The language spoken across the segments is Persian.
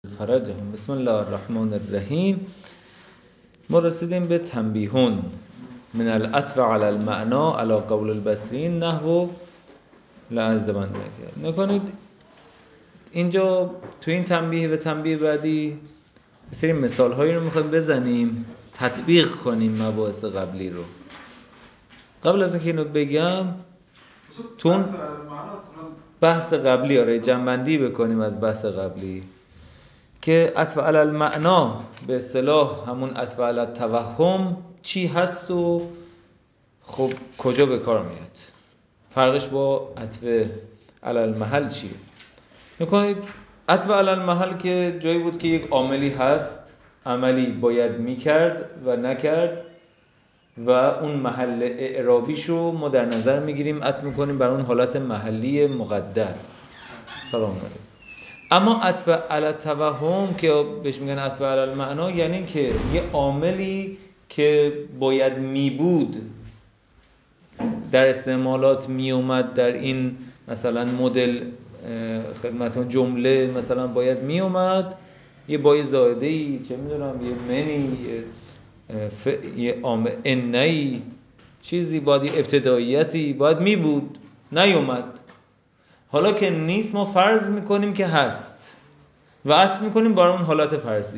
فرجهم. بسم الله الرحمن الرحیم. ما رسیدیم به تنبیهون من العطف علی المعنا علی قول البصرین نحو لعظمن نکنید. اینجا تو این تنبیه و تنبیه بعدی سری مثال هایی رو میخوایم بزنیم، تطبیق کنیم مباحث قبلی رو. قبل از اینکه اینو بگم تون بحث قبلی آره جنبندی بکنیم از بحث قبلی که عطف علی المعنا به اصطلاح همون عطف علی التوهم چی هست و خب کجا به کار میاد، فرقش با عطف علی المحل چیه. میکنید عطف علی المحل که جایی بود که یک عاملی هست، عملی باید میکرد و نکرد و اون محل اعرابیشو ما در نظر میگیریم، عطف میکنیم بر اون حالت محلی مقدر. سلام علیکم. اما عطف علی التوهم که بهش میگن عطف علی المعنا یعنی که یه عاملی که باید میبود در استعمالات میومد در این مثلا مدل خدمتون جمله مثلا باید میومد یه بای زائده‌ای چه میدونم یه منی یه انئی چیزی باید یه ابتداییتی باید میبود نیومد. حالا که نیست ما فرض میکنیم که هست و عطف میکنیم بر اون حالت فرضی.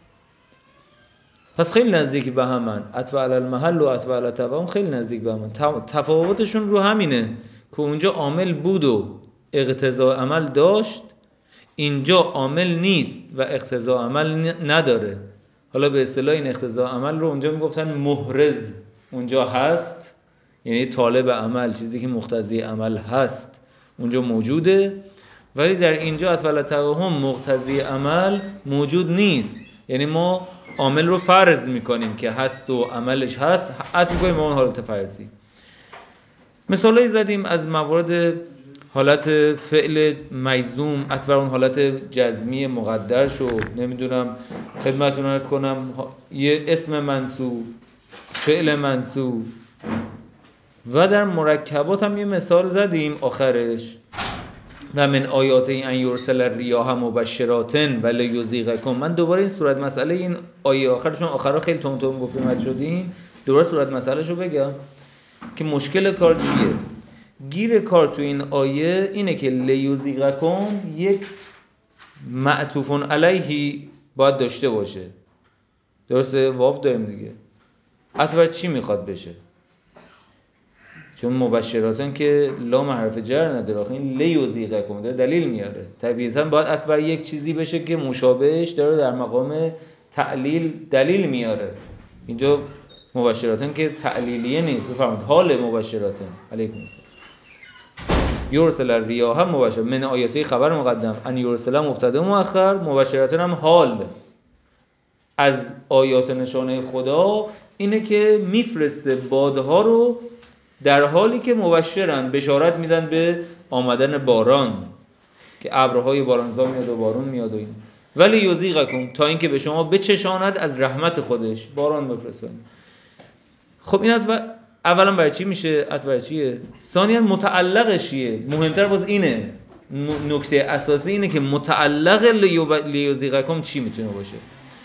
پس خیلی نزدیک به همن، عطف علی المحل و عطف علی التوهم خیلی نزدیک به همن. تفاوتشون رو همینه که اونجا عامل بود و اقتضاء عمل داشت، اینجا عامل نیست و اقتضاء عمل نداره. حالا به اصطلاح این اقتضاء عمل رو اونجا میگفتن محرز، اونجا هست یعنی طالب عمل، چیزی که مقتضی عمل هست اونجا موجوده، ولی در اینجا عطف علی التوهم مقتضی عمل موجود نیست. یعنی ما عامل رو فرض میکنیم که هست و عملش هست، عطف میکنیم به اون حالت فرضی. مثالایی زدیم از موارد حالت فعل مجزوم، عطف بر اون حالت جزمی مقدر شو، نمیدونم خدمتتون عرض کنم یه اسم منصوب، فعل منصوب. و در مرکبات هم یه مثال زدیم آخرش، و من آیات ان یرسل الریاح مبشرات و لیذیقکم. من دوباره این صورت مسئله این آیه آخرشون آخرا خیلی تون گفتیم شدیم، دوباره صورت مسئلهشو بگم که مشکل کار چیه. گیر کار تو این آیه اینه که لیذیقکم یک معطوف علیه باید داشته باشه، درسته؟ واو داریم دیگه. عطف چی میخواد بشه؟ چون مبشراتن که لام حرف جر نداره، آخه این لیذیقکم داره دلیل میاره، طبیعتا باید عطف یک چیزی بشه که مشابهش داره در مقام تعلیل دلیل میاره. اینجا مبشراتن که تعلیلیه نیست. بفرمایید حال مبشراتن علیکم السلام. یرسل الریاح مبشر من آیاتی خبر مقدم، ان یرسل مبتدا مؤخر، مبشراتن هم حال از آیات نشانه خدا اینه که میفرسته بادها رو در حالی که مبشرن، بشارت میدن به آمدن باران که ابرهای بارانزا میاد و بارون میاد و این. ولی یذیقکم تا اینکه به شما بچشاند از رحمت خودش، باران بفرستن. خب این اولا برای چی میشه؟ برای چیه؟ ثانیا متعلقش چیه؟ مهمتر باز اینه، نکته اساسی اینه که متعلق لیذیقکم چی میتونه باشه.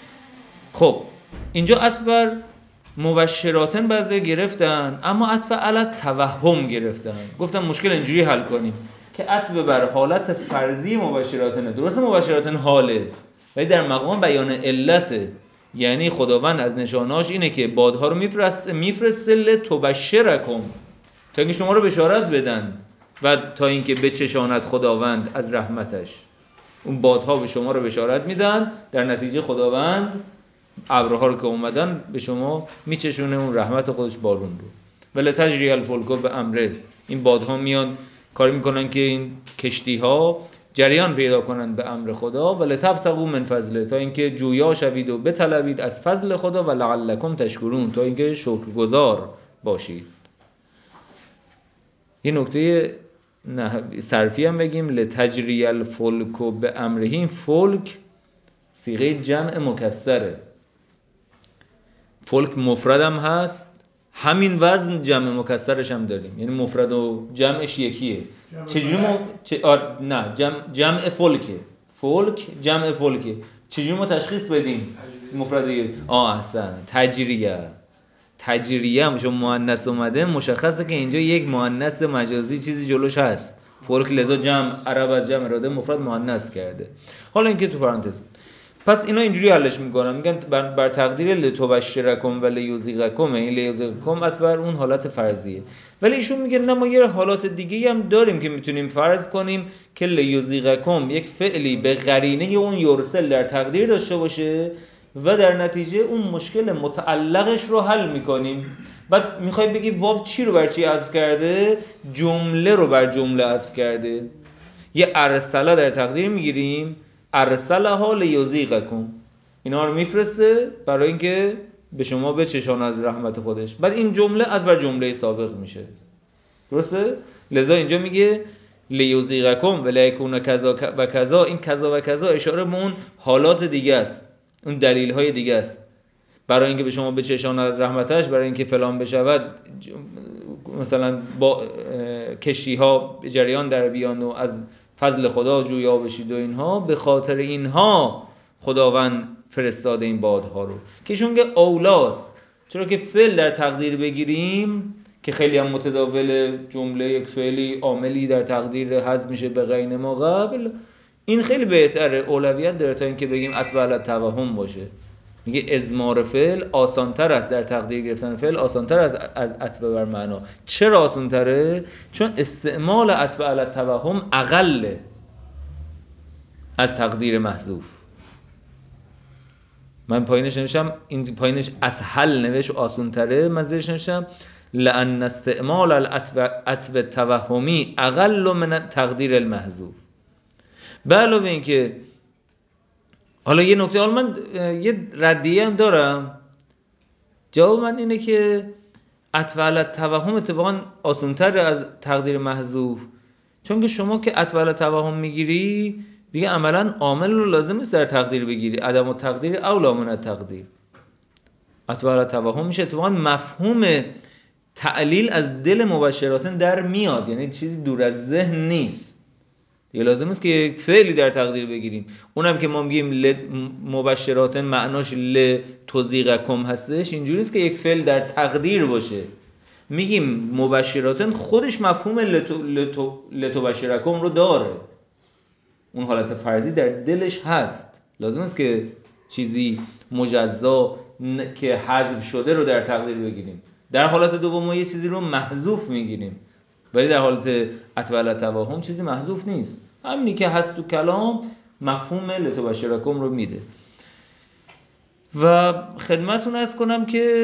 خب اینجا عطف بر مبشراتن بعضی گرفتن، اما عطف علی التوهم گرفتن. گفتم مشکل اینجوری حل کنیم که عطف بر حالت فرضی مبشراتن، درسته مبشراتن حاله ولی در مقام بیان علته، یعنی خداوند از نشاناش اینه که بادها رو میفرسته لتبشرکم تا اینکه شما رو بشارت بدن و تا اینکه بچشاند خداوند از رحمتش. اون بادها به شما رو بشارت میدن، در نتیجه خداوند ابرها رو که اومدن به شما میچشونه اون رحمت خودش بارون رو. ولی تجری الفلک به امره، این بادها میان کاری میکنن که این کشتی ها جریان پیدا کنن به امر خدا. ولی تبتغوا من فضله، تا اینکه جویا شوید و بطلبید از فضل خدا، و لعلکم تشکرون، تا اینکه شکرگزار باشید. یه نکته صرفی هم بگیم، لتجری الفلک به امره، این فلک صیغه جمع مکسره، فلک مفرد هم هست، همین وزن جمع مکسرش هم داریم، یعنی مفرد و جمعش یکیه. چجوری نه جمع فلکه، فلک جمع فلکه. چجوری ما تشخیص بدیم مفرد؟ احسن، تجریه هم چون مؤنث اومده مشخصه که اینجا یک مؤنث مجازی چیزی جلوش هست. فلک لذا جمع عرب از جمع اراده مفرد مؤنث کرده. حالا اینکه تو پرانتز، پس اینا اینجوری حلش میکنن، میگن بر تقدیر لتبشرکم و لیوزیقکم، این لیوزیقکم بر اون حالت فرضیه. ولی ایشون میگه نه، ما یه حالات دیگه هم داریم که میتونیم فرض کنیم که لیوزیقکم یک فعلی به قرینه اون یرسل در تقدیر داشته باشه و در نتیجه اون مشکل متعلقش رو حل میکنیم. بعد میخوای بگی واو چی رو بر چی عطف کرده؟ جمله رو بر جمله عطف کرده. یه ارسله در تقدیر میگیریم، ارسلها لیوزیقکم، اینا رو میفرسته برای اینکه به شما بچشان از رحمت خودش. بعد این جمله از بر جمله سابق میشه، درسته؟ لذا اینجا میگه لیوزیقکم و لیکون کذا و کذا. این کذا و کذا اشاره به اون حالات دیگه است، اون دلیل های دیگه است، برای اینکه به شما بچشان از رحمتش، برای اینکه فلان بشود، مثلا با کشتی ها جریان در بیان و از فضل خدا جویا بشید و اینها، به خاطر اینها خداوند فرستاده این بادها رو، که چون که اولاست. چرا که فعل در تقدیر بگیریم که خیلی هم متداول، جمله یک فعلی عاملی در تقدیر حذف میشه به غیر ما قبل، این خیلی بهتره، اولویت داره تا اینکه بگیم اتبع علی التوهم باشه. میگه ازمار فعل آسانتر است، در تقدیر گرفتن فعل آسانتر از اتبع بر معنا. چرا آسانتره؟ چون استعمال اتبع علی التوهم اقله از تقدیر محذوف. من پایینش نوشتم، این پایینش اسهل نوشت آسانتره، من زیرش نوشتم لأن استعمال الاتبع التوهمی اقل من تقدیر المحذوف. به علاوه این که حالا یه نکته، حالا من یه ردیه هم دارم، جواب من اینه که اتبع علی التوهم اتفاقا آسان‌تر از تقدیر محذوف، چون که شما که اتبع علی التوهم میگیری دیگه عملا عامل رو لازم نیست در تقدیر بگیری، عدم التقدیر اولی من التقدیر. اتبع علی التوهم میشه اتفاقا مفهوم تعلیل از دل مبشراتن در میاد، یعنی چیزی دور از ذهن نیست. یه لازم است که یک فعلی در تقدیر بگیریم، اونم که ما میگیم مبشراتن معناش لتزیقکم هستش، اینجوری است که یک فعل در تقدیر باشه. میگیم مبشراتن خودش مفهوم لتبشرکم رو داره، اون حالت فرضی در دلش هست. لازم است که چیزی مجزا که حذف شده رو در تقدیر بگیریم. در حالت دوم ما یه چیزی رو محذوف میگیریم، ولی در حالت اتبع علی التوهم چیزی محذوف نیست، همینی که هست تو کلام مفهوم لتبشرکم رو میده. و خدمتون عرض کنم که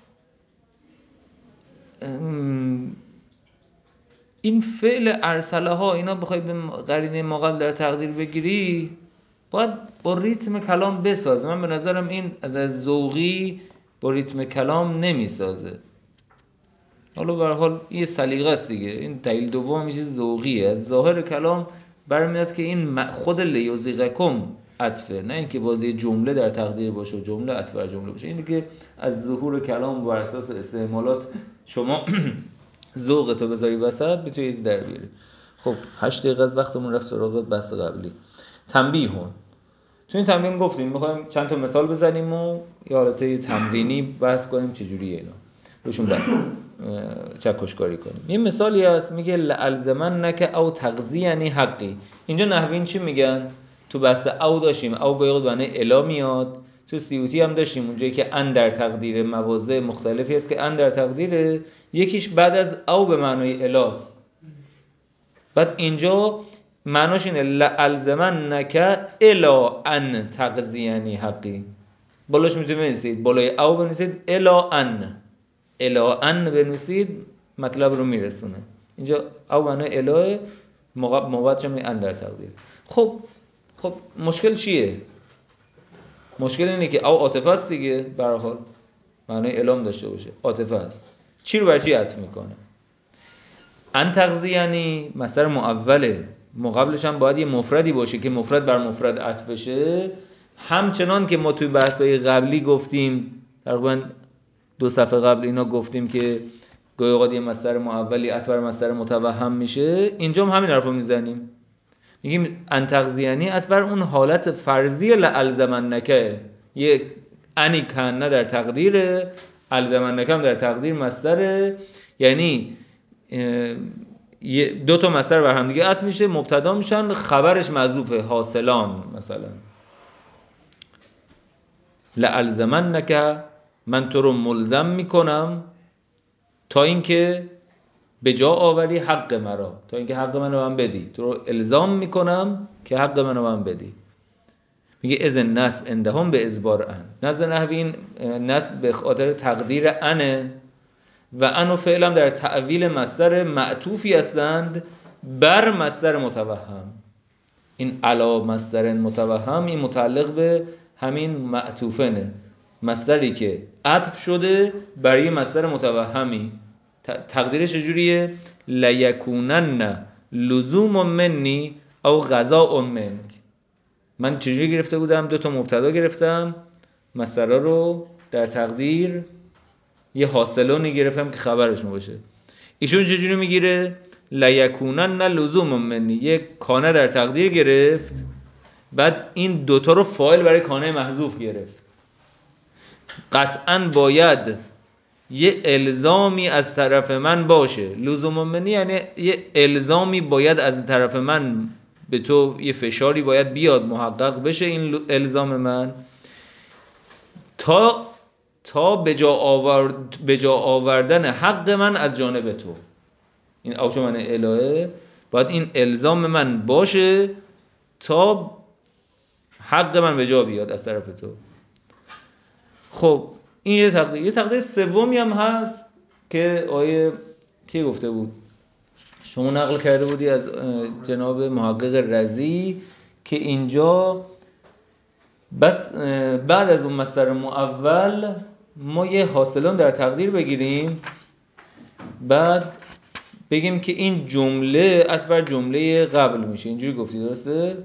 این فعل ارسله ها، اینا بخوای به قرینه ما قبل در تقدیر بگیری، باید با ریتم کلام بسازه. من به نظرم این از ذوقی با ریتم کلام نمیسازه. حالا به هر حال یه سلیقه است دیگه، این دلیل دوم میشه ذوقیه. از ظاهر کلام برمیاد که این خود لیوزیقکم عطفه، نه اینکه بازی جمله در تقدیر باشه و جمله عطف بر جمله باشه. این دیگه از ظهور کلام بر اساس استعمالات شما ذوق تو بذاری وسط میتونی چیزی در بیاری. خب 8 دقیقه از وقتمون رفت سراغ بحث قبلی. تنبیه. تو این تمرین گفتیم میخوایم چند تا مثال بزنیم و یه حالت تمرینی بحث کنیم چجوریه اینا روشون چکشکاری کنیم. یه مثالی هست میگه لالزمنک او تغذیانی حقی. اینجا نحوین چی میگن؟ تو بحث او داشتیم، او گاهی معنی الا میاد، تو سیوطی هم داشتیم اونجایی که ان در تقدیر مواضع مختلفی هست که ان در تقدیر یکیش بعد از او به معنای الاست. بعد اینجا معناش اینه لالزمنک الا ان تغذیانی حقی. بالاش میتونید بنویسید، بالای او بنویسید الا ان بنویسید، مطلب رو میرسونه. اینجا او معنای الا، موقعش هم ان در تقدیر. خب مشکل چیه؟ مشکل اینه که او عاطفه است دیگه، به هر حال معنای الام داشته باشه، عاطفه است. چی رو بر چی عطف میکنه؟ ان تغذیانی مصدر معوله، مقابلش هم باید یه مفردی باشه که مفرد بر مفرد عطف بشه. همچنان که ما توی بحث‌های قبلی گفتیم، تقریبا 2 صفحه قبل اینا گفتیم که گاهی اوقات یه مصدر معولی عطف بر مصدر متوهم میشه، اینجا هم همین حرفو میزنیم. میگیم ان تغذیانی عطف بر اون حالت فرضی لالزمنک، یه انی کنه در تقدیر، الزمنک هم در تقدیر مصدره، یعنی دو تا مصدر بر هم دیگه عطف میشه، مبتدا میشن، خبرش محذوفه، حاصلان مثلا لالزمنک، من تو رو ملزم میکنم تا اینکه به جا آوری حق مرا، تا اینکه حق منو من بدی، تو رو الزام میکنم که حق منو من بدی. میگه اذن نصب اندهم به ازبار ان، نزد نحوی نصب به خاطر تقدیر انه و انو فعلا در تعویل مصدر معطوفی هستند بر مصدر متوهم. این علا مصدر متوهم این متعلق به همین معطوفنه، مصدری که عطف شده برای مصدر متوهمی. تقدیرش چجوریه؟ لیکونن لزوم منی او غذا منک. من چجوری گرفته بودم؟ دو تا مبتدا گرفتم، مصدرها رو در تقدیر یه حاصلونی گرفتم که خبرشون باشه. ایشون چجوری میگیره؟ لیکونن لزوم منی، یک کانه در تقدیر گرفت، بعد این دوتا رو فاعل برای کانه محذوف گرفت. قطعاً باید یه الزامی از طرف من باشه. لزوم منی یعنی یه الزامی باید از طرف من به تو، یه فشاری باید بیاد محقق بشه این الزام من، تا به جا آوردن حق من از جانب تو. این اوچه من الهه، باید این الزام من باشه تا حق من به جا بیاد از طرف تو. خب این یه تقدیر سومی هم هست که آیه کی گفته بود؟ شما نقل کرده بودی از جناب محقق رضی که اینجا بس بعد از اون مصدر مؤول ما یه حاصلان در تقدیر بگیریم، بعد بگیم که این جمله عطف بر جمله قبل میشه. اینجوری گفتی درسته؟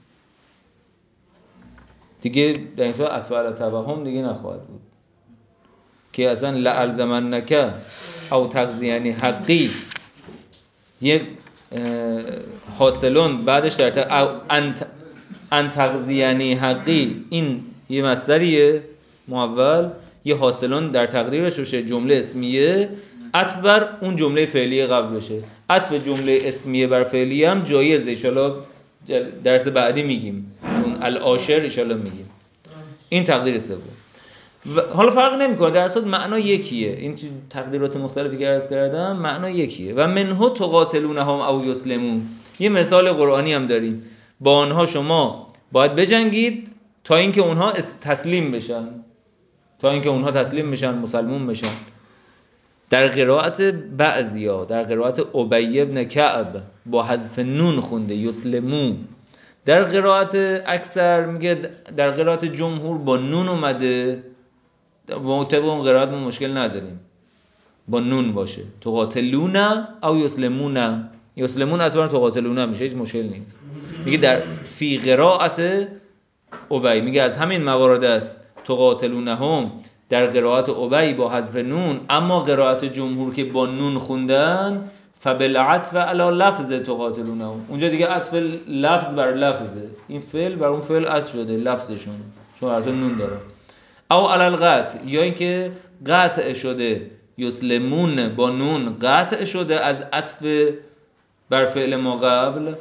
دیگه در این صورت عطف علی توهم دیگه نخواهد بود که اصلا لالزمنک او تغذیانی حقی یه حاصلون بعدش در ان تغذیانی حقی، این یه مصدریه مؤول، یه حاصلون در تقدیرش بشه جمله اسمیه، عطف بر اون جمله فعلی قبل بشه. عطف جمله اسمیه بر فعلی هم جایزه، انشالله درس بعدی میگیم، اون العاشر انشالله میگیم. این تقدیر سوم. حالا فرق نمیکنه، در اصل معنا یکیه. این تقدیرات مختلفی که عرض کردم معنا یکیه. و منه تقاتلونهم او یسلمون، یه مثال قرآنی هم داریم، با آنها شما باید بجنگید تا اینکه اونها تسلیم بشن، تا اینکه اونها تسلیم بشن، مسلمون بشن. در قرائت بعضیا، در قرائت ابی بن کعب با حذف نون خونده یسلمون. در قرائت اکثر میگه، در قرائت جمهور با نون اومده، با طبق اون قرائت ما مشکل نداریم با نون باشه، تقاتلون او یسلمون. یسلمون اتفاقا تقاتلون میشه، هیچ مشکل نیست. میگه در فی قرائت ابی، میگه از همین موارد است تقاتلونهم در قرائت ابی با حذف نون، اما قرائت جمهور که با نون خوندن فبالعطف علی لفظ تقاتلونهم، اونجا دیگه عطف لفظ بر لفظه، این فعل بر اون فعل عطف شده لفظشون، چون حرف نون داره. او علی القطع، یا اینکه قطع شده، یسلمون با نون قطع شده از عطف بر فعل ما قبل،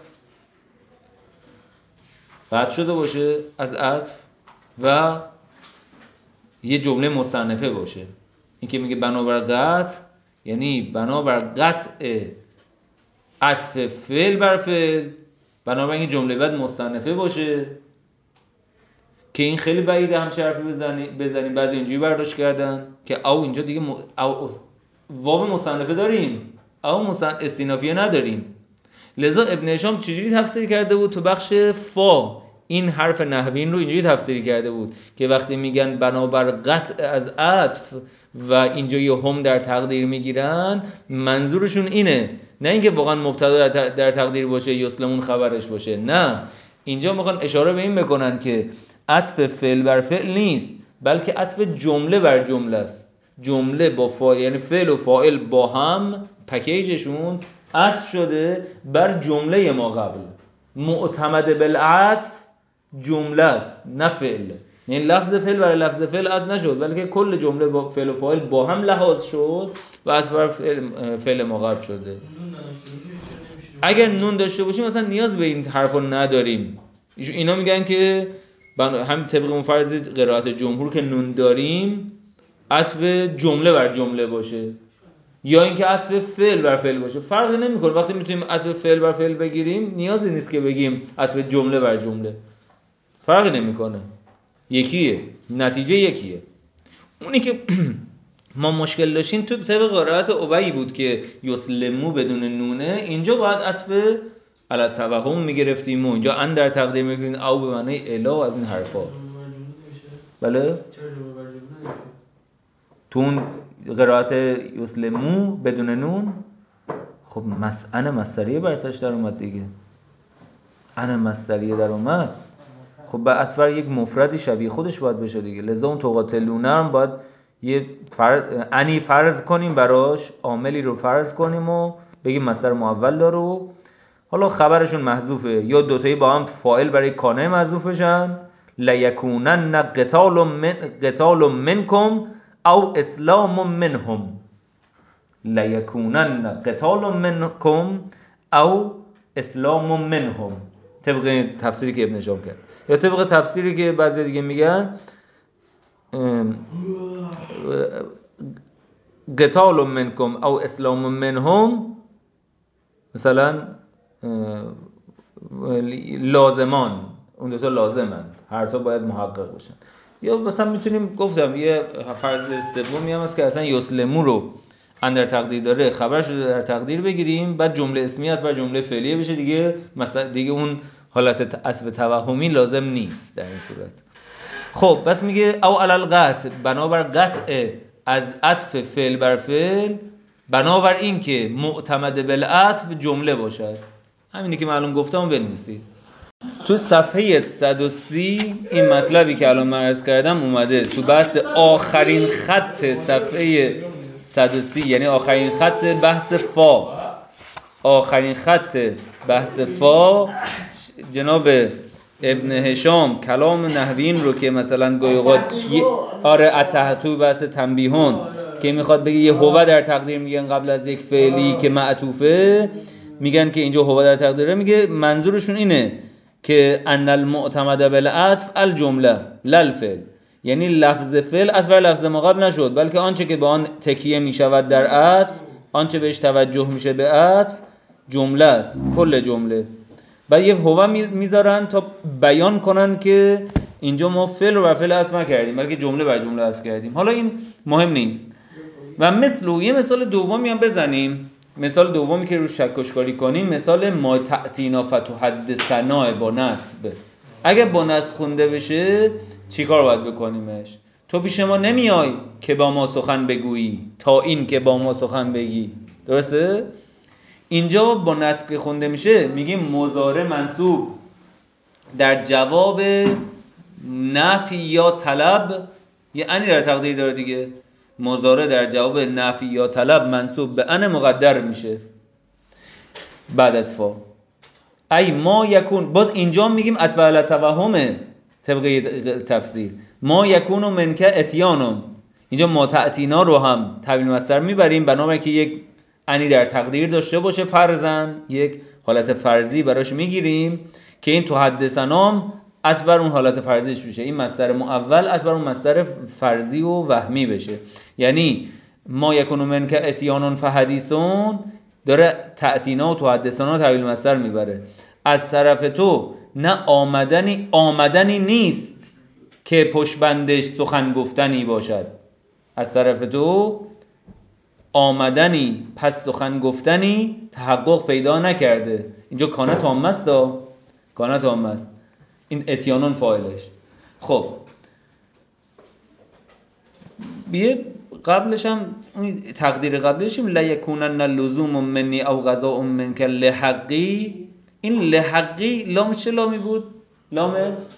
قطع شده باشه از عطف و یه جمله مصنفه باشه. این که میگه بنابر قطع یعنی بنابر قطع عطف فعل بر فعل، بنابر این جمله بعد مصنفه باشه، که این خیلی بعیده همچه حرفی بزنیم. بعضی اینجوری برداشت کردن که او اینجا دیگه واو مصنفه داریم، او استینافیه نداریم. لذا ابن هشام چجوری تفسیر کرده بود؟ تو بخش فا این حرف نحوین رو اینجوری تفسیر کرده بود که وقتی میگن بنابر قطع از عطف و اینجا یه هم در تقدیر میگیرن، منظورشون اینه، نه اینکه واقعا مبتدا در تقدیر باشه یسلمون خبرش باشه، نه، اینجا میخوان اشاره به این بکنن که عطف فعل بر فعل نیست، بلکه عطف جمله بر جمله است. جمله با فاعل، یعنی فعل و فاعل با هم پکیجشون عطف شده بر جمله ما قبل. معتمد بالعطف جمله است نه فعل. یعنی لفظ فعل برای لفظ فعل عطف نشد، بلکه کل جمله با فعل و فاعل با هم لحاظ شد و عطف بر فعل مقابل شده. اگر نون داشته باشیم مثلا نیاز به این حرفو نداریم. اینا میگن که هم طبق اون فرض قرائت جمهور که نون داریم عطف جمله بر جمله باشه یا اینکه عطف فعل بر فعل باشه، فرقی نمیکنه. وقتی میتونیم عطف فعل بر فعل بگیریم نیازی نیست که بگیم عطف جمله بر جمله، فرقی نمیکنه، یکیه، نتیجه یکیه. اونی که ما مشکل داشتیم تو طبق قرائت ابی بود که یسلمو بدون نونه، اینجا باید عطف علی توهم میگرفتیم و اینجا ان در تقدیر میگیم او به معنی الا و از این حرفا. بله تو اون قرائت یسلمو بدون نون خب ان مصدریه برسش در اومد دیگه، ان مصدریه در اومد، خب به عطف یک مفردی شبیه خودش باید بشه دیگه. لذا اون تقاتلونه هم باید یه انی فرض کنیم براش، عاملی رو فرض کنیم و بگیم مصدر معول داره و حالا خبرشون محذوفه یا دوتایی با هم فاعل برای کانه محذوف بشن. لیکونن قتال منکم او اسلام منهم، لیکونن قتال منکم او اسلام منهم، طبق تفسیری که ابن هشام کرد یا طبق تفسیری که بعضی دیگه میگن قتال منکم او اسلام منهم، مثلا لازمان، اون دوتا لازمند، هر تا باید محقق باشن. یا مثلا میتونیم گفتم یه فرض سومی هم هست که اصلا یسلمو رو اندر تقدیر داره، خبرش رو در تقدیر بگیریم بعد جمله اسمیت و جمله فعلیه بشه دیگه، مثلا دیگه اون حالت عطف توهمی لازم نیست در این صورت. خب بس میگه او علل قطع، بنابر قطع از عطف فعل بر فعل، بنابر این که معتمد بالعطف جمله باشد. همینی که معلوم گفتم بنویسید. تو صفحه 130 این مطلبی که الان من عرض کردم اومده تو بحث آخرین خط صفحه 130، یعنی آخرین خط بحث فا، آخرین خط بحث فا. جناب ابن هشام کلام نحویین رو که مثلا گاهی اوقات آره اتحتو بحث تنبیهون که میخواد بگه یه هو در تقدیر میگن قبل از یک فعلی که معطوفه، میگن که اینجا هو در تقدیره، میگه منظورشون اینه که ان المعتمد بالعطف الجمله للفعل، یعنی لفظ فعل عطف بر لفظ ما قبل نشد، بلکه آنچه که به آن تکیه میشود در عطف، آنچه بهش توجه میشه به عطف جمله است، کل جمله. بعد یه هو میذارن تا بیان کنن که اینجا ما فعل رو بر فعل عطف نکردیم بلکه جمله بر جمله عطف کردیم. حالا این مهم نیست. و یه مثال دومی هم بزنیم، مثال دومی که رو شکشکاری کنیم، مثال ما تأتینا فتحدثنا با نصب. اگه با نصب خونده بشه چی کار باید بکنیمش؟ تو پیش ما نمیای که با ما سخن بگویی تا این که با ما سخن بگی، درسته؟ اینجا با نصب که خونده میشه میگیم مضارع منصوب در جواب نفی یا طلب، یه انی در تقدیر داره دیگه، مضارع در جواب نفی یا طلب منصوب به ان مقدر میشه بعد از فا. ای ما یکون، باز اینجا میگیم عطف علی توهمه طبق تفسیر، ما یکون و منکه اتیانم، اینجا ما تأتینا رو هم تحویل مصدر میبریم بنابراین که یک انی در تقدیر داشته باشه، فرضاً یک حالت فرضی براش میگیریم که این تحدثنام عطف بر اون حالت فرضیش بشه، این مصدر معول عطف بر اون مصدر فرضی و وهمی بشه. یعنی ما یکون منکه اتیانون فحدیثون داره تأتینا و تحدثنا تحویل مصدر میبره. از طرف تو نه آمدنی نیست که پشت بندش سخن گفتنی باشد، از طرف تو آمدنی پس سخن گفتنی تحقق پیدا نکرده. اینجا کانه تامه است، کانه تامه است، این اتیانون فاعلش. خب بیه قبلش هم تقدیر قبلش هم لیکونن لزوم منی او غذا منک لحقی، این لحقی لام چه لامی بود؟ لام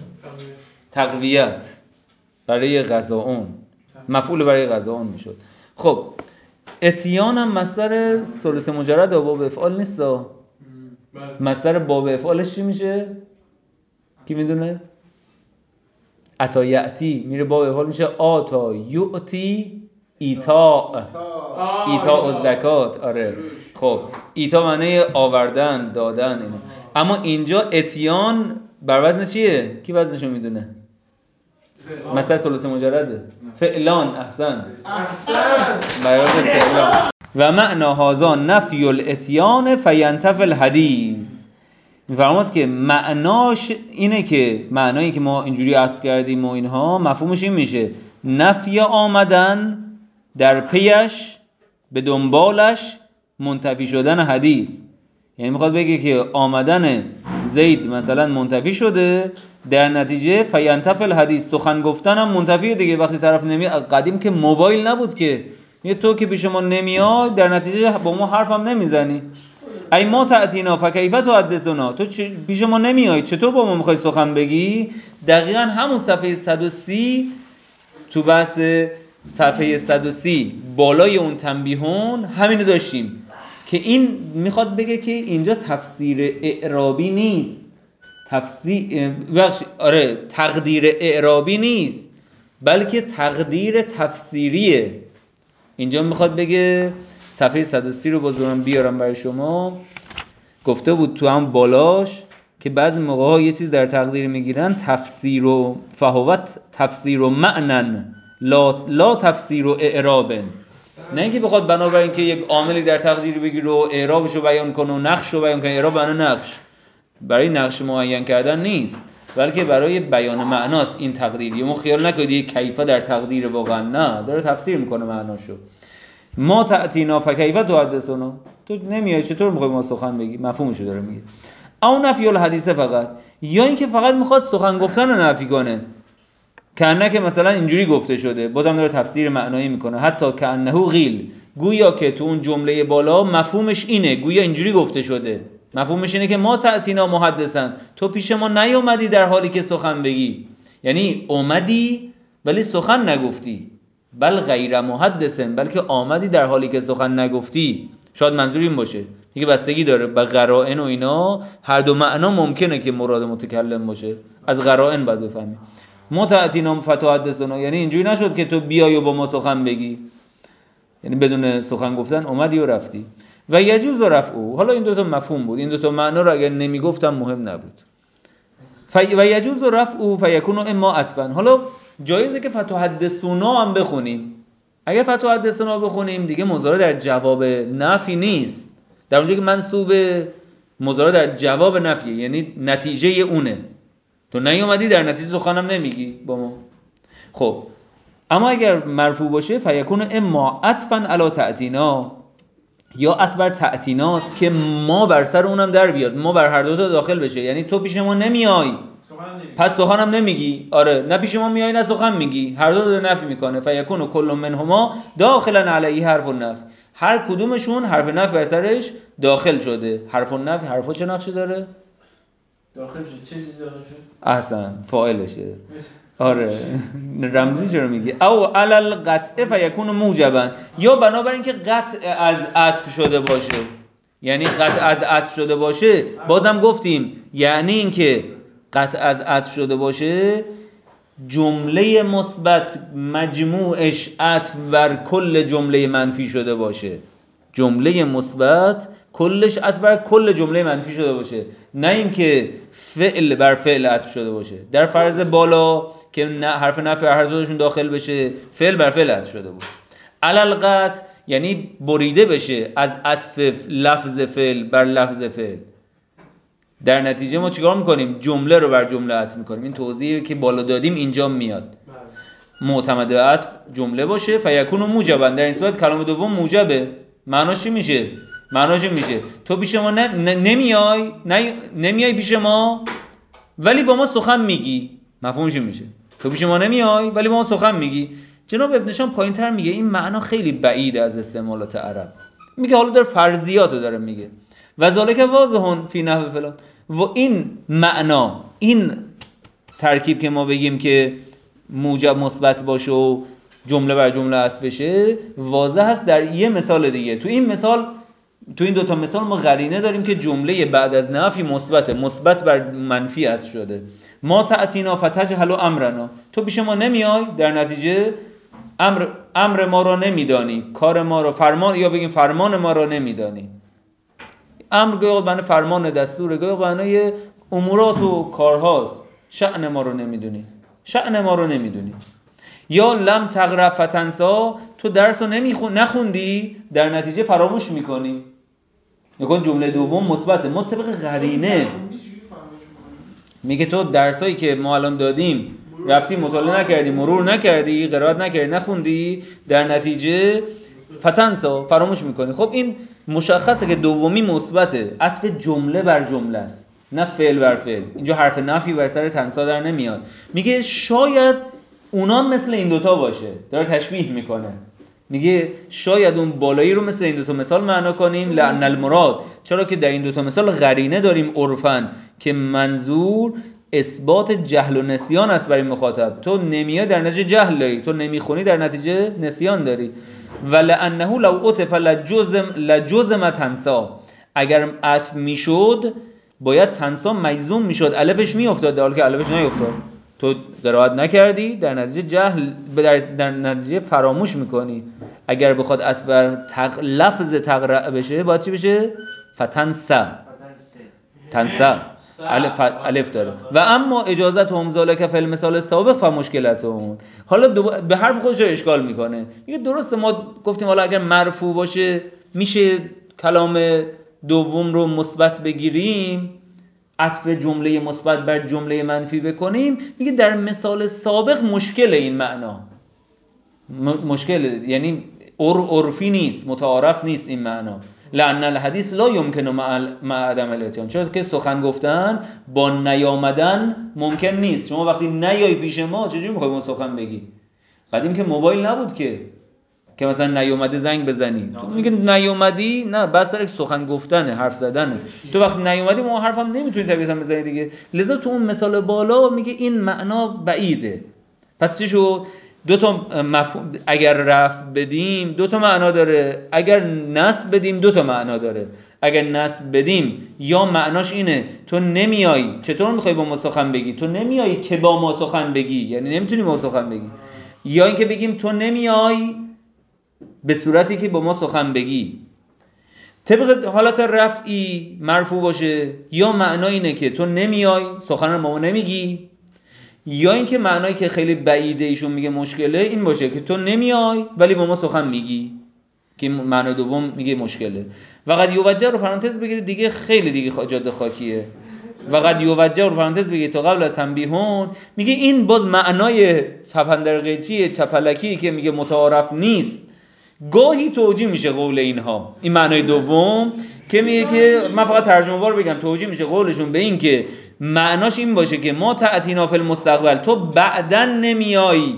تقویت برای غذا، مفعول برای غذا میشد. خب اتیان هم مصدر ثلاث مجرد باب افعال نیست، مصدر باب افعالش چی میشه؟ کی میدونه؟ اتا یأتی میره باب افعال میشه آتا یؤتی ایتا الزکات. آره خب ایتا معنی آوردن دادن اینا. اما اینجا اتیان بر وزن چیه؟ کی وزنشو میدونه؟ مثلا ثلاثی مجرده فعلان. احسن بر وزن فعلان. و معنی هذا نفی الاتیان فینتفی الحدیث. میفرماد که معناش اینه که معنایی که ما اینجوری عطف کردیم و اینها مفهومش این میشه نفی آمدن در پیش به دنبالش منتفی شدن حدیث. یعنی میخواد بگه که آمدن زید مثلا منتفی شده، در نتیجه فینتفی الحدیث سخن گفتن هم منتفیه دیگه. وقتی طرف نمیاد، قدیم که موبایل نبود که تو که پیش ما نمیای در نتیجه با ما حرف هم نمیزنی. ای ما تأتینا فکیف تحدثنا، تو پیش ما نمیای چطور با ما میخوای سخن بگی؟ دقیقا همون صفحه 130 تو بحث صفحه 130 بالای اون تنبیهون همینو داشتیم که این میخواد بگه که اینجا تفسیر اعرابی نیست، تقدیر اعرابی نیست، بلکه تقدیر تفسیریه. اینجا میخواد بگه صفحه 130 رو بازم بیارم برای شما. گفته بود تو هم بالاش که بعضی موقع ها یه چیز در تقدیر میگیرن تفسیر و فهوت تفسیر و معنن لا تفسیر و اعرابن. نه اینکه بخواد بنابراین که یک عاملی در تقدیر بگیره و اعرابشو بیان کنه و نقشو بیان کنه. اعراب برای نقش، برای نقش معین کردن نیست، بلکه برای بیان معناست. این تقدیری ما خیال نکنید یک کیفه در تقدیر واقعا نه، داره تفسیر میکنه معناشو. ما تأتینا فکیف تحدثنا، تو نمیای چطور میخوای ما سخن بگی؟ مفهومشو داره میگه. او نفی الحدیث فقط، یا اینکه فقط میخواد سخن گفتن رو نفی کنه، کانه که مثلا اینجوری گفته شده، بازم داره تفسیر معنایی میکنه. حتی کانه قیل، گویا که تو اون جمله بالا مفهومش اینه، گویا اینجوری گفته شده، مفهومش اینه که ما تأتینا محدثن، تو پیش ما نیومدی در حالی که سخن بگی. یعنی اومدی ولی سخن نگفتی. بل غیر محدثن، بلکه آمدی در حالی که سخن نگفتی. شاید منظور این باشه، دیگه بستگی داره به قرائن و اینا. هر دو معنا ممکنه که مراد متکلم باشه، از قرائن باید بفهمی. ما تأتینا فتحدثنا یعنی اینجوری نشد که تو بیای و با ما سخن بگی، یعنی بدون سخن گفتن اومدی و رفتی. و یجوز رفعه، حالا این دوتا مفهوم بود، این دوتا معنا رو اگر نمیگفتم مهم نبود. و یجوز رفعه فیکون اما عطفا. حالا جایزه که فتحدثنا هم بخونیم. اگه فتحدثنا بخونیم دیگه مضارع در جواب نفی نیست، در اونجایی که منصوب مضارع در جواب نفیه، یعنی نتیجه اونه. تو نیومدی در نتیجه سخنم نمیگی با ما. خب اما اگر مرفوع باشه فیکون اما عطفا علی تأتینا، یا عطف بر تأتیناست که ما بر سر اونم در بیاد، ما بر هر دو تا داخل بشه. یعنی تو پیش ما نمیای پس سخنم نمیگی. آره، نه پیش ما میای نه سخن میگی، هر دو رو نفی میکنه. فیکون کل منهما داخلا علیه حرف النفی، هر کدومشون حرف نفی بر سرش داخل شده. حرف النفی حرفا چه نقشی داره؟ داخل شده چه چیزی داخل شده؟ احسن، فاعلشه. آره رمزی چرا میگی؟ او علل قطع فیکون موجبا، یا بنابراین که قطع از عطف شده باشه. یعنی قطع از عطف شده باشه، بازم گفتیم یعنی این که قطع از عطف شده باشه جمله مثبت مجموعش عطف بر کل جمله منفی شده باشه. جمله مثبت کلش عطف بر کل جمله منفی شده باشه، نه اینکه فعل بر فعل عطف شده باشه. در فرض بالا که حرف نفی هر دوشون داخل بشه، فعل بر فعل عطف شده بود. علل قطع یعنی بریده بشه از عطف لفظ فعل بر لفظ فعل. در نتیجه ما چیکار میکنیم؟ جمله رو بر جمله عطف میکنیم. این توضیحی که بالا دادیم اینجا میاد. معتمد به عطف جمله باشه فیکون موجبا، در این صورت کلام دوم موجبه. معناش چی میشه؟ معناش میشه تو پیش ما نمیای پیش ما ولی با ما سخن میگی. مفهومش میشه تو پیش ما نمیای ولی با ما سخن میگی. جناب ابن شام پایین‌تر میگه این معنا خیلی بعید از استعمالات عرب. میگه حالا در فرضیاتو داره میگه. و ذالک واضحون فی نحو فلان. و این معنا، این ترکیب که ما بگیم که موجب مثبت باشه و جمله بر جمله عطف بشه، واضح هست در یه مثال دیگه. تو این مثال تو این دوتا مثال ما قرینه داریم که جمله بعد از نفی مثبت بر منفی عطف شده. ما تأتینا فتجهل امرنا، تو پیش ما نمیای، در نتیجه امر ما رو نمیدانی، کار ما رو، فرمان، یا بگیم فرمان ما رو نمیدانی. امر گویا معنی فرمان، دستور، گویا معنی امورات و کارهاست. شأن ما رو نمیدونی. یا لم تقرأ فتنسا، تو درس رو نخوندی، در نتیجه فراموش میکنی. نکن جمله دوم مثبته. ما طبق قرینه میگه تو درسایی که ما الان دادیم رفتی مطالعه نکردی، مرور نکردی، قرائت نکردی، نخوندی، در نتیجه فتنسا فراموش میکنی. خب این مشخصه که دومی مثبته، عطف جمله بر جمله است نه فعل بر فعل. اینجا حرف نفی بر سر تنسا در نمیاد. میگه شاید اونا مثل این دوتا باشه، داره تشبیه میکنه. میگه شاید اون بالایی رو مثل این دوتا مثال معنا کنیم، لأن المراد، چرا که در این دوتا مثال قرینه داریم عرفاً که منظور اثبات جهل و نسیان است برای مخاطب. تو نمیای در نتیجه جهل داری، تو نمیخونی در نتیجه نسیان داری. ولأنه لو عطف لجزم تنسا، اگر عطف میشد باید تنسا مجزوم میشد، الفش میافتاد، در حالی که الفش نیافتاد. تو قرائت نکردی، در نتیجه جهل، در نتیجه فراموش میکنی. اگر بخواد عطف بر لفظ تقرأ بشه باید چی بشه؟ فتنسا، تنسا الف داره. و اما اجازت هم ذالک فی المثال سابق فمشکلتون. حالا به حرف خودش اشکال میکنه. میگه درسته ما گفتیم حالا اگر مرفوع باشه میشه کلام دوم رو مثبت بگیریم، عطف جمله مثبت بر جمله منفی بکنیم. میگه در مثال سابق مشکل این معنا، مشکل یعنی عرفی نیست، متعارف نیست این معنا. لأن الحدیث لا یمکن مع عدم الاتیان، چون که سخن گفتن با نیامدن ممکن نیست. شما وقتی نیای پیش ما چجوری میخوای ما سخن بگی؟ قدیم که موبایل نبود که مثلا نیومده زنگ بزنی. تو میگه نیومدی، نه بس سر سخن گفتنه، حرف زدنه. تو وقتی نیومدی ما حرفم نمیتونی طبیعتا بزنی دیگه. لذا تو اون مثال بالا میگه این معنا بعیده. پس چی شد؟ دو تا اگر رفع بدیم دو تا معنا داره، اگر نصب بدیم دو تا معنا داره. اگر نصب بدیم یا معناش اینه تو نمیای، چطور میخوای با ما سخن بگی؟ تو نمیای که با ما سخن بگی، یعنی نمیتونی با ما سخن بگی. یا اینکه بگیم تو نمیای به صورتی که با ما سخن بگی. طبق حالت رفعی مرفوع باشه، یا معنا اینه که تو نمیای، سخن رو با ما نمیگی، یا اینکه معنایی که خیلی بعیده ایشون میگه مشکله این باشه که تو نمیای ولی با ما سخن میگی، که معنی دوم میگه مشکله. و قد یوجه رو پرانتز بگیرید دیگه، خیلی دیگه جاده خاکیه. و قد یوجه رو پرانتز بگیرید تا قبل از تنبیهون، میگه این باز معنای چپندرقیچی چپلکی که میگه متعارف نیست، گاهی توجیه میشه قول اینها. این معنای دوم که میگه که من فقط ترجمه وار بگم، توجیه میشه قولشون به این که معناش این باشه که ما تأتینا فی المستقبل، تو بعداً نمیایی،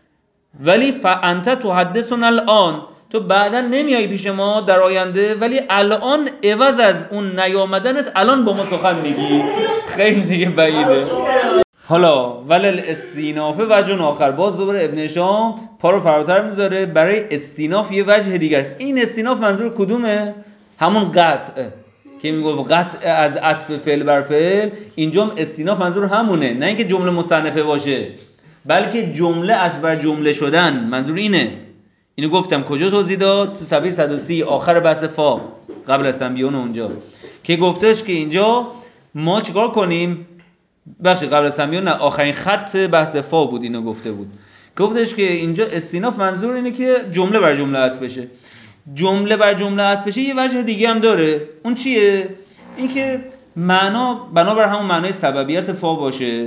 ولی فانت تحدثنا الان، تو بعداً نمیایی پیش ما در آینده، ولی الان عوض از اون نیامدنت الان با ما سخن میگی. خیلی دیگه بعیده. حالا ولل استیناف وجه آخر، باز دوباره ابن هشام پا رو فراتر میذاره برای استیناف یه وجه دیگه است. این استیناف منظور کدومه؟ همون قطع که میگه قطع از عطف فعل بر فعل. اینجا استیناف منظور همونه، نه اینکه جمله مصنفه باشه، بلکه جمله عطف بر جمله شدن. منظور اینه. اینو گفتم کجا توضیح داد؟ تو صفحه 130 آخر بحث فا قبل از تنبیهون اونجا که گفتش که اینجا ما چیکار کنیم. قبل از تنبیهون نه، آخرین خط بحث فا بود اینو گفته بود. گفتش که اینجا استیناف منظور اینه که جمله بر جمله عطف بشه. جمله بر جمله عطف بشه یه وجه دیگه هم داره. اون چیه؟ این که معنا بنابر همون معنای سببیت فا باشه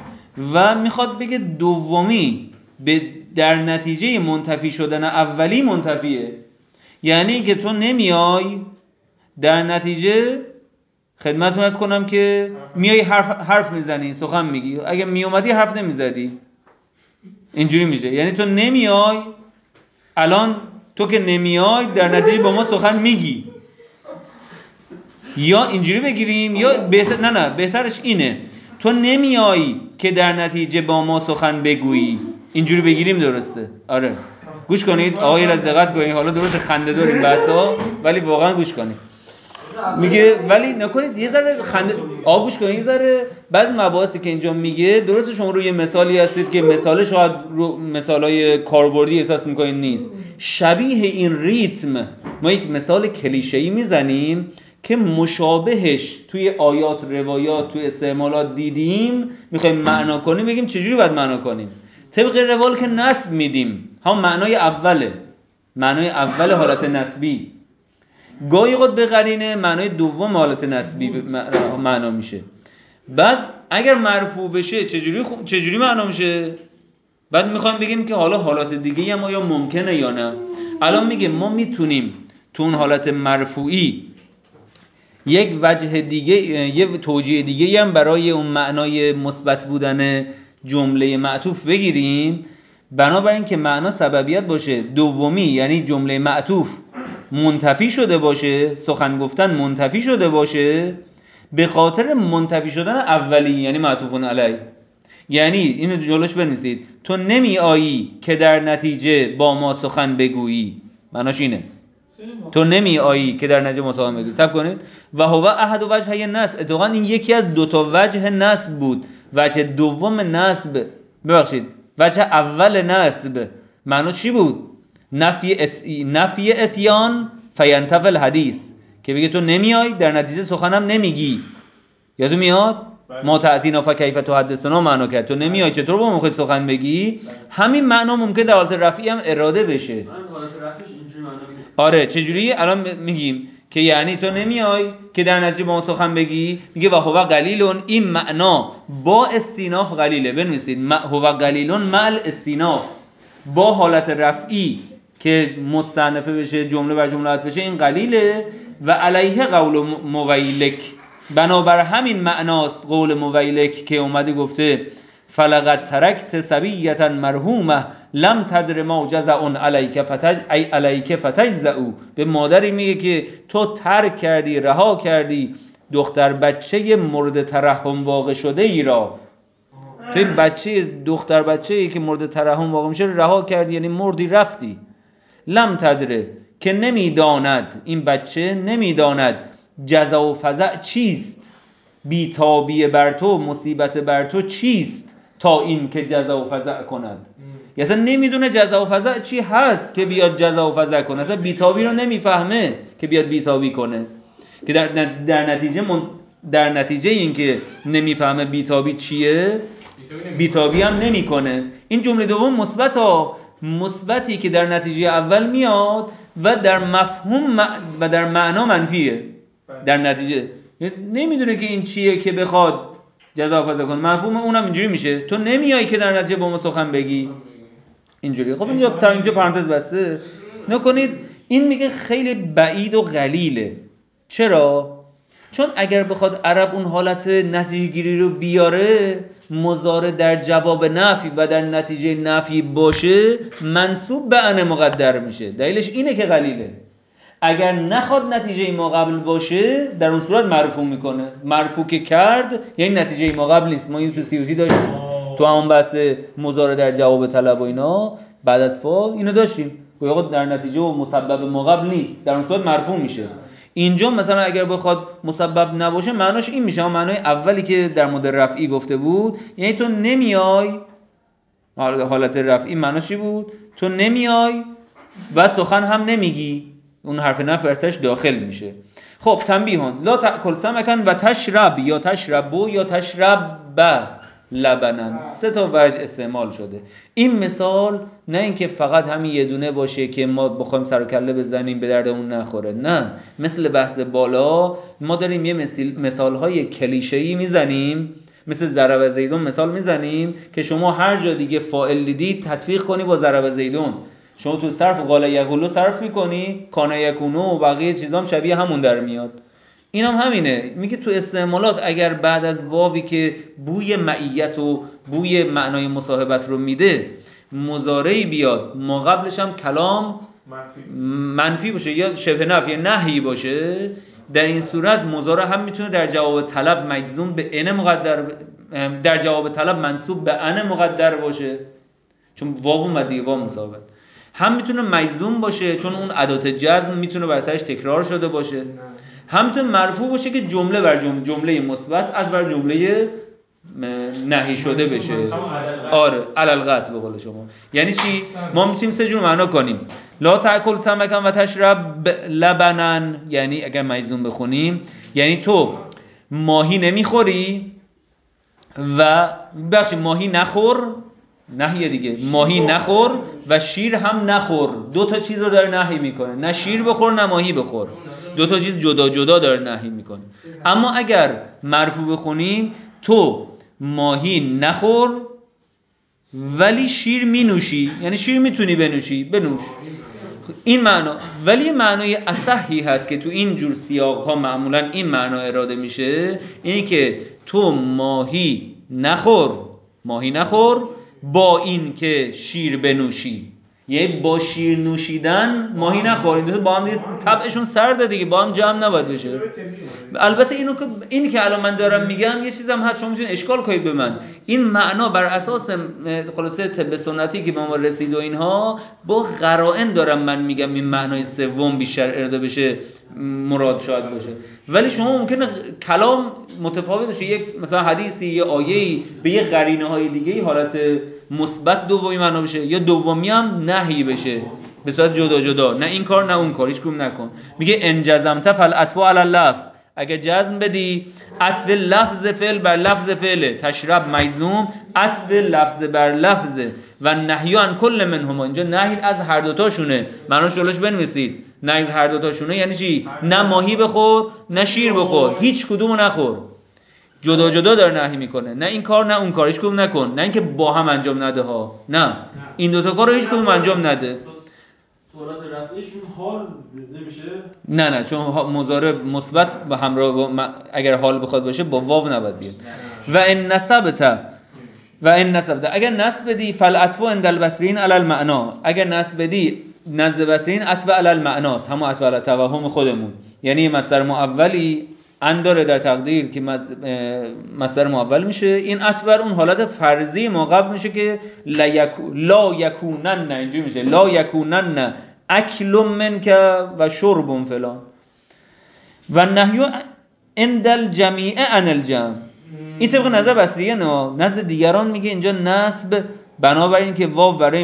و میخواد بگه دومی در نتیجه منتفی شدن اولی منتفیه. یعنی که تو نمیای، در نتیجه خدمتتون عرض کنم که میای حرف میزنی، سخن میگی. اگه میومدی حرف نمیزدی. اینجوری میشه. یعنی تو نمیای، الان تو که نمیای در نتیجه با ما سخن میگی. یا اینجوری بگیریم، یا بهترش اینه تو نمیای که در نتیجه با ما سخن بگویی. اینجوری بگیریم درسته. آره گوش کنید آقا یه از دقت کنید، حالا درست خنده داریم بحثا ولی واقعا گوش کنید. میگه ولی نکنید یه ذره خنده گوش کنید یه ذره بعضی مباحثی که اینجا میگه درسته شما روی مثالی هستید که مثال شاید مثالای کاربردی احساس میکنید نیست، شبیه این ریتم ما یک مثال کلیشه‌ای میزنیم که مشابهش توی آیات روایات توی استعمالات دیدیم، میخوایم معنا کنیم، بگیم چجوری باید معنا کنیم طبق روال که نسب میدیم. هم معنای اول حالت نسبی، گاهی قد به قرینه معنای دوم حالت نسبی معنا میشه. بعد اگر مرفوع بشه چجوری معنا میشه؟ بعد میخوایم بگیم که حالا حالات دیگه هم آیا ممکنه یا نه. الان میگه ما میتونیم تو اون حالت مرفوعی یک وجه دیگه، یک توجیه دیگه هم برای اون معنای مثبت بودن جمله معطوف بگیریم، بنابراین که معنا سببیت باشه. دومی یعنی جمله معطوف منتفی شده باشه، سخن گفتن منتفی شده باشه به خاطر منتفی شدن اولی یعنی معطوفون علی. یعنی اینو جلوش بنویسید، تو نمی آیی که در نتیجه با ما سخن بگویی، معناش اینه تو نمی آیی که در نتیجه ما سخن بگویی. صبر کنید. و هو احد وجهی نصب، اتفاقا این یکی از دو تا وجه نصب بود. وجه دوم نصب وجه اول نصب معناش چی بود؟ نفی اتیان فینتفی الحدیث، که بگه تو نمیای در نتیجه سخنم نمیگی. یادت میاد؟ ما تأتینا فکیف تحدثنا معنا کرد، تو نمیای چطور با ما سخن بگی. همین معنا ممکن در حالت رفعی هم اراده بشه. من حالت رفعش اینجوری معنا میده. آره چجوری؟ الان میگیم که یعنی تو نمیای که در نتیجه با ما سخن بگی. میگه و هو قلیلون، این معنا با استیناف قلیله. بنویسید هو قلیلون مع استیناف، با حالت رفعی که مستأنفه بشه جمله بر جمله عطف بشه این قلیله. و علیه قول مویلک، بنابر همین معناست قول مویلک که اومده گفته فلقد ترکت سبیتا مرحومه لم تدر ما جزع علیک فتجزعو. به مادری میگه که تو ترک کردی، رها کردی دختر بچه مورد ترحم واقع شده ای را. تو این دختر بچه ای که مورد ترحم واقع میشه رها کردی، یعنی مردی رفتی. لم تدره که نمیداند، این بچه نمیداند جزع و فزع چیست، بیتابی بر تو مصیبت بر تو چیست تا این که جزع و فزع کند. اصلا نمیدونه جزع و فزع چی هست که بیاد جزع و فزع کنه. اصلا بیتابی رو نمیفهمه که بیاد بیتابی کنه، که در نتیجه این که نمیفهمه بیتابی چیه بیتابی هم نمیکنه. این جمله دوم مثبتی که در نتیجه اول میاد و در مفهوم و در معنا منفیه. در نتیجه نمیدونه که این چیه که بخواد جزا فضا کنه، مفهوم اونم اینجوری میشه تو نمیای که در نتیجه با ما سخن بگی اینجوری. خب اینجا پرانتز بسته نکنید. این میگه خیلی بعید و قلیله. چرا؟ چون اگر بخواد عرب اون حالت نتیجه گیری رو بیاره، مضارع در جواب نفی و در نتیجه نفی باشه منصوب به ان مقدر میشه. دلیلش اینه که قلیله. اگر نخواد نتیجه ما قبل باشه در اون صورت مرفوع میکنه. مرفوع که کرد یعنی نتیجه ما قبل نیست. ما این تو سیوتی داشتیم تو همون بحث مضارع در جواب طلب و اینا بعد از فا اینو داشتیم گویا در نتیجه و مسبب ما قبل نیست، در اون صورت مرفوع میشه. اینجا مثلا اگر بخواد مسبب نباشه معناش این میشه، معنای اولی که در مورد رفعی گفته بود، یعنی تو نمیای. حالت رفعی معناش چی بود؟ تو نمیای و سخن هم نمیگی، اون حرف نفی ارسش داخل میشه. خب تنبیهان لا تأکل سمکن و تشرب یا تشربو یا تشرب لبنن. 3 تا وجه استعمال شده. این مثال نه اینکه فقط همین یه دونه باشه که ما بخوایم سر و کله بزنیم به دردمون نخوره، نه، مثل بحث بالا ما داریم یه مثالهای کلیشه‌ای میزنیم، مثل ضرب زیدون مثال میزنیم که شما هر جا دیگه فاعل دیدی تطبیق کنی با ضرب زیدون. شما تو صرف قال یقولو صرف میکنی، کان یکونو و بقیه چیزام شبیه همون در میاد. اینم همینه. میگه تو استعمالات اگر بعد از واوی که بوی معیت و بوی معنای مصاحبت رو میده مضارعی بیاد ما قبلش هم کلام منفی باشه یا شبه نفی یا نهی باشه، در این صورت مضارع هم میتونه در جواب طلب مجزوم به ان مقدر، در جواب طلب منصوب به ان مقدر باشه. چون واو اومد دیگه، واو مساوات. هم میتونه مجزوم باشه چون اون ادات جزم میتونه بر سرش تکرار شده باشه، هم میتونه مرفوع باشه که جمله بر جمله مثبت از بر جمله نهی شده بشه. آره علل قطع به قول شما. یعنی چی؟ ما میتونیم سه جور معنا کنیم. لا تاکل سمکا و تشرب لبنن، یعنی اگر مجزوم بخونیم یعنی تو ماهی نمیخوری و ماهی نخور، نهیه دیگه، ماهی نخور و شیر هم نخور. دو تا چیز رو داره نهی میکنه، نه شیر بخور نه ماهی بخور، دو تا چیز جدا جدا داره نهی میکنه. اما اگر مرفوع بخونیم تو ماهی نخور ولی شیر می نوشی، یعنی شیر میتونی بنوشی، بنوش. این معنا، ولی معنای اصحی هست که تو این جور سیاق ها معمولا این معنا اراده میشه، اینی که تو ماهی نخور با این که شیر بنوشی، یعنی با شیر نوشیدن ماهی نخور. این دو با هم دیگه طبعشون سرده دیگه، با هم جمع نباید بشه. البته اینی که الان من دارم میگم یه چیزم هست شما میتونید اشکال کنید به من. این معنا بر اساس خلاصه طب سنتی که به ما رسید و اینها با قرائن دارم من میگم این معنای سوم بیشتر اراده بشه، مراد شاید باشه. ولی شما ممکنه کلام متفاوت بشه، یک مثلا حدیثی یه آیه‌ای به یه قرینه های دیگه حالت مثبت دومی معنا بشه یا دومی هم نهی بشه به صورت جدا جدا، نه این کار نه اون کار، هیچ کدوم نکن. میگه ان جزمت فالعطف علی اللفظ، اگه جزم بدی عطف لفظ فعل بر لفظ فعل، تشرب مجزوم عطف لفظ بر لفظ و نهی عن کل منهما، اینجا نهی از هر دو تاشونه. معناش جلوش بنویسید، نهی از هر دو تاشونه یعنی چی؟ نه ماهی بخور نه شیر بخور، هیچ کدومو نخور. جدا جدا داره نهی میکنه، نه این کار نه اون کار، هیچ کدوم نکن. نه اینکه با هم انجام نده ها، نه این دو تا کارو هیچ کدوم انجام نده. صورت رفعشون حال نمیشه؟ نه چون مضارع مثبت و همراه با اگر حال بخواد باشه با واو نباید بیاد. و ان نسبت اگر نسب بدی فالعطف عند البصرین علی المعنا، اگر نسب بدی نزد بصرین عطف علی المعناست، همون عطف علی توهم خودمون. یعنی مصدر معولی ان داره در تقدیر که مصدر معول میشه، این عطف بر اون حالت فرضی ما قبل میشه که لا یکونن، اینجوری میشه لا یکونن اکل منک و شرب فلان. و نهی عند الجمیع عن الجمع، این طبق نظر بصریه نه. نزد دیگران میگه اینجا نسب بنابراین که واو برای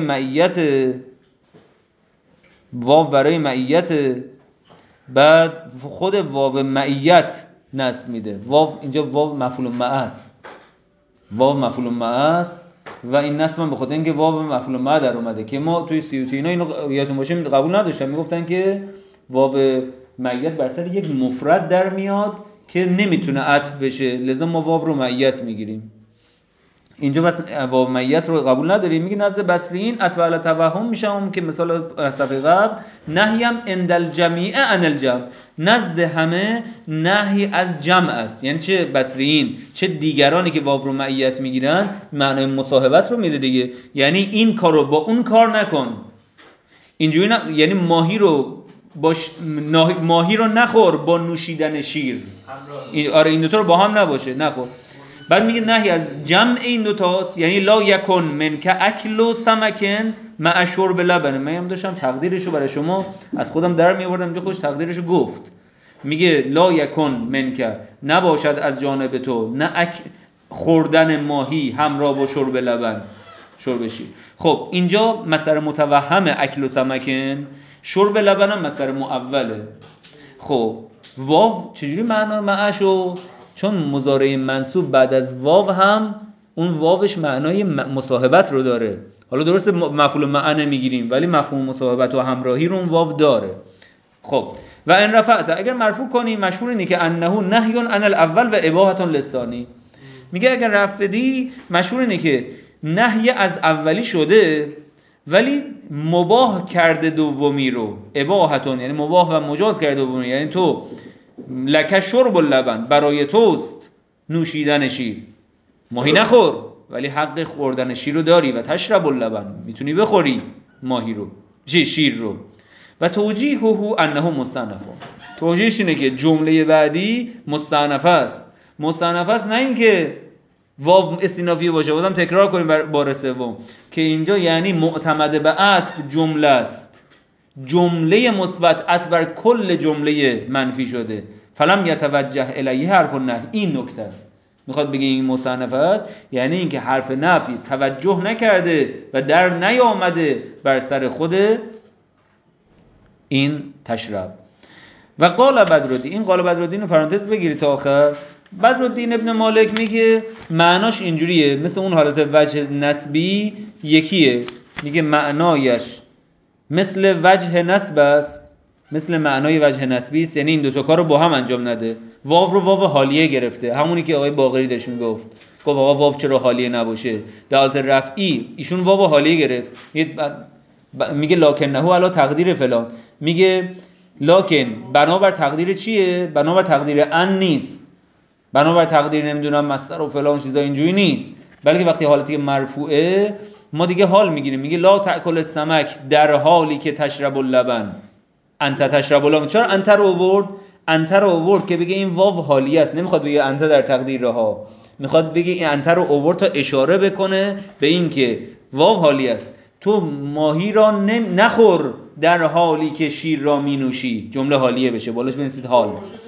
معیت بعد خود واو معیت نسب میده. واو اینجا واو مفعول معه است و این نسب من به خاطر اینکه واو مفعول معه در اومده که ما توی سیوتی اینا اینو یادتون باشه قبول نداشتن، میگفتن که واو معیت بر سر یک مفرد در میاد که نمیتونه عطف بشه، لذا ما واو رو معیت میگیریم. اینجا بس واو معیت رو قبول نداریم. میگه نزد بصریین عطف علی توهم میشه، اون که مثال صفحه قبل نهیم عند الجمیع عن الجمع، نزد همه نهی از جمع است. یعنی چه بصریین چه دیگرانی که واو رو معیت میگیرن معنای مصاحبت رو میده دیگه. یعنی این کارو با اون کار نکن، اینجوری یعنی ماهی رو نخور با نوشیدن شیر، این دو تا رو با هم نباشه نخور. بعد میگه نهی از جمع این دو تاست، یعنی لا یکن منک اکل و سمکن مع شرب لبن. من هم داشتم تقدیرشو برای شما از خودم در میآوردم، اینجا خودش تقدیرشو گفت. میگه لا یکن منک، نباشد از جانب تو نه خوردن ماهی همراه با شرب لبن، شرب شیر. خب اینجا مصدر متوهم اکل و سمکن، شرب لبن هم مصدر معوله. خب واو چجوری معنا معشو؟ چون مضارع منصوب بعد از واو هم اون واوش معنای مصاحبت رو داره. حالا درسته مفعول معه نمیگیریم ولی مفهوم مصاحبت و همراهی رو اون واو داره. خب و ان رفعت، اگر مرفوع کنی مشهور اینه که انه نهی عن الاول و اباحه للثانی. میگه اگر رفع بدی مشهور اینه که نهی از اولی شده ولی مباح کرده دومی رو، اباحتون یعنی مباح و مجاز کرده دومی، یعنی تو لک شرب اللبن، برای توست نوشیدن شیر، ماهی نخور ولی حق خوردن شیر رو داری و تشرب اللبن، میتونی بخوری ماهی رو شیر رو. و توجیهه انه مستأنف، توجیهش اینه که جمله بعدی مستأنف است. مستأنف است نه اینکه واو استینافیه باشه. بازم تکرار کنیم بار سوم که اینجا یعنی معتمد به عطف جمله است، جمله مثبت عطف بر کل جمله منفی شده. فلم یتوجه الیه حرف النهی. این نکته است. میخواد بگه این مصنف است یعنی اینکه حرف نفی توجه نکرده و در نیامده بر سر خود این تشرب. و قال بدرالدین، این قال بدرالدین رو پرانتز بگیرید تا آخر. بدرالدین ابن مالک میگه معناش اینجوریه، مثل اون حالت وجه نسبی یکیه، میگه معنایش مثل وجه نسب است، مثل معنای وجه نسبی است، یعنی این دوتا کار رو با هم انجام نده. واو رو واو حالیه گرفته، همونی که آقای باقری داشت میگفت، گفت آقا واو چرا حالیه نباشه؟ در حالت رفعی ایشون واو حالیه گرفت، میگه لکنه علی تقدیر فلان، میگه لکن بنابر تقدیر چیه؟ بنابر تقدیر ان نیست، بنابر تقدیر نمیدونم مصدر و فلان چیزا اینجوری نیست، بلکه وقتی حالتی مرفوعه ما دیگه حال میگیریم. میگه لا تأکل السمک در حالی که تشرب اللبن انت تشرب اللبن. چرا انت رو آورد؟ انت رو آورد که بگه این واو حالیه است، نمیخواد بگه انت در تقدیر ها، میخواد بگه این انت رو آورد تا اشاره بکنه به این که واو حالیه است. تو ماهی را نخور در حالی که شیر را مینوشی، جمله حالیه بشه، بالاش بنویسید حال.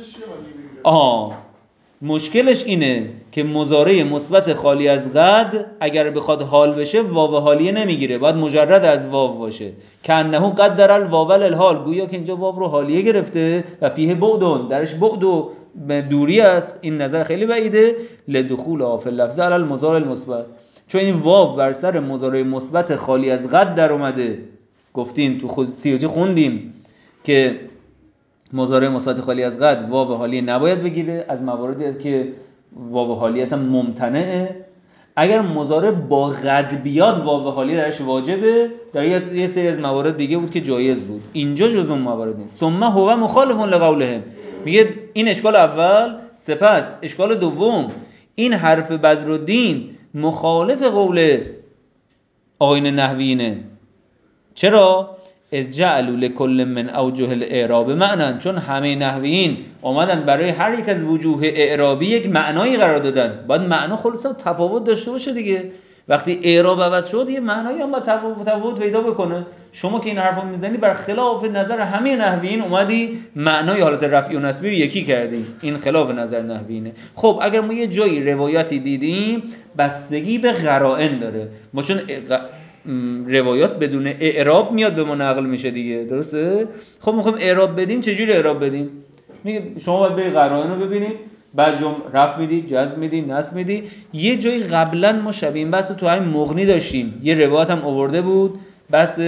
مشکلش اینه که مضارع مثبت خالی از قد اگر بخواد حال بشه واو حالیه نمیگیره، باید مجرد از واو باشه. کانه قدر الواو الحال، گویا که اینجا واو رو حالیه گرفته و فیه بعد، درش بعد و دوری است. این نظر خیلی بعیده. لدخول فی اللفظ علی المضارع المثبت، چون این واو بر سر مضارع مثبت خالی از قد در اومده. گفتیم تو خود سیوتی خوندیم که مضارع مثبت خالی از قد واو حالیه نباید بگیره، از مواردی که واو حالیه اصلا ممتنعه. اگر مضارع با قد بیاد واو حالیه درش واجبه. در یه سری از موارد دیگه بود که جایز بود، اینجا جز اون موارد نیست. ثم هو مخالف لقولهم، میگه این اشکال اول. سپس اشکال دوم، این حرف بدرالدین مخالف قول آیین نحویینه. چرا؟ اجعلوا لكل من اوجه الاعراب معنی، چون همه نحویین اومدن برای هر یک از وجوه اعرابی یک معنایی قرار دادن. باید معنا خلاصا تفاوت داشته باشه دیگه. وقتی اعراب عوض شد یه معنایی هم باید تفاوت پیدا بکنه. شما که این حرفو میزنی بر خلاف نظر همه نحویین اومدی معنای حالت رفعی و نصبی رو یکی کردی، این خلاف نظر نحویینه. خب اگر ما یه جایی روایتی دیدیم بستگی به قرائن داره، ما چون روایات بدون اعراب میاد به ما نقل میشه دیگه، درسته؟ خب میخوایم اعراب بدیم، چجوری اعراب بدیم؟ میگه شما باید برید قرائن رو ببینید، بعد رفع میدی، جزم میدی، نصب میدی. یه جایی قبلا ما شبیه این بحث تو همین مغنی داشتیم، یه روایت هم آورده بود، بحث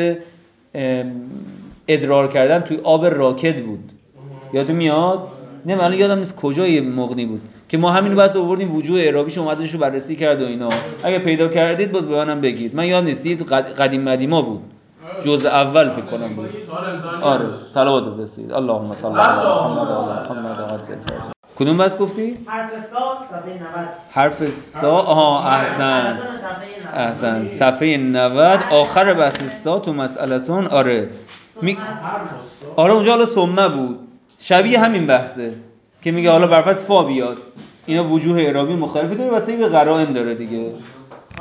ادرار کردن توی آب راکد بود، یادتون میاد؟ نه من یادم نیست کجای مغنی بود که ما همین بحث آوردیم، وجوه اعرابیش اومدنش رو بررسی کرد و اینا. اگه پیدا کردید باز به منم بگید، من یادم نیست، قدیم مدیما بود، جزء اول فکر کنم بود. آره صلوات بفرستید. اللهم صل علی محمد و علی محمد. کدوم بس گفتی؟ حرف سا صفحه 90. حرف سا، احسن صفحه 90 آخر بحث سا تو مسئلتون. آره آره اونجا حالا ثمه بود، شبیه همین بحثه که میگه حالا برفت فا بیاد. اینا وجوه اعرابی مختلفی داره، واسه به قرائن داره دیگه.